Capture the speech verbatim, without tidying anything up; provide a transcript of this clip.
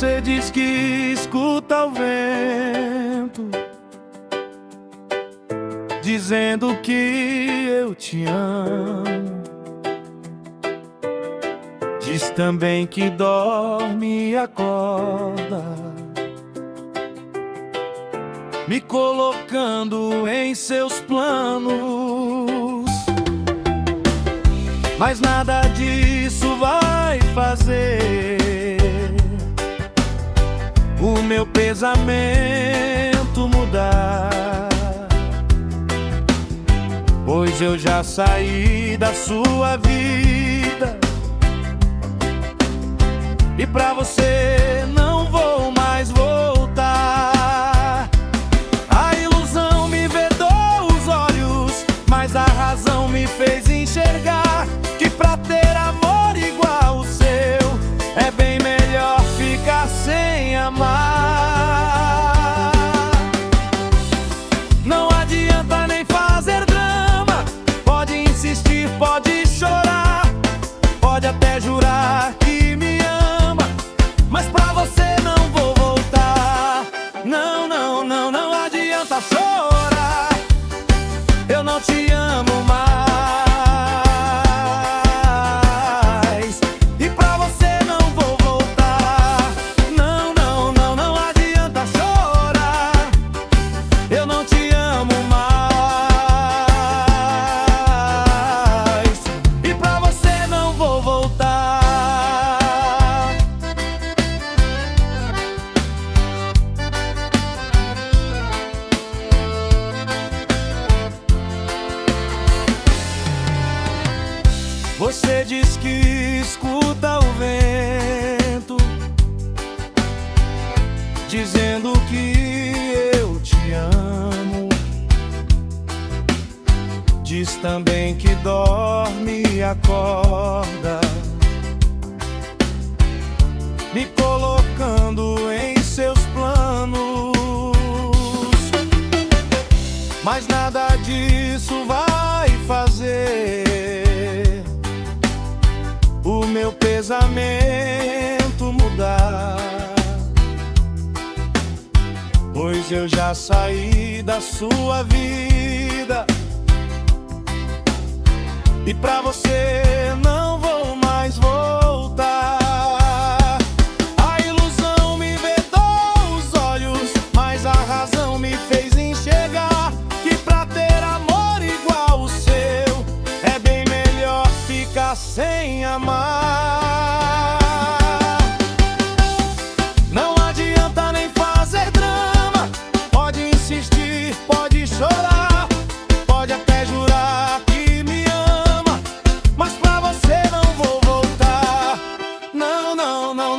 Você diz que escuta o vento dizendo que eu te amo. Diz também que dorme e acorda, me colocando em seus planos. Mas nada disso vai fazer o meu pensamento mudar, pois eu já saí da sua vida e pra você não vou mais voltar. A ilusão me vedou os olhos, mas a razão me fez enxergar que pra ter amor igual o seu é bem melhor ficar sem amar. Não adianta nem fazer drama, pode insistir, pode chorar, pode até jurar que me ama, mas pra você não vou voltar. Não, não, não, não adianta chorar, eu não te amo mais. E pra você não vou voltar. Não, não, não, não adianta chorar, eu não te amo mais. E pra você não vou voltar. Você diz que escuta o vento dizendo que eu te amo. Diz também que dorme e acorda, me colocando em seus planos. Mas nada disso vai fazer o meu pensamento mudar, pois eu já saí da sua vida e pra você não vou mais voltar. A ilusão me vedou os olhos, mas a razão me fez enxergar que pra ter amor igual o seu é bem melhor ficar sem amar. Não adianta nem fazer drama, pode insistir, pode chorar, pode até jurar que me ama, mas pra você não vou voltar. Não, não, não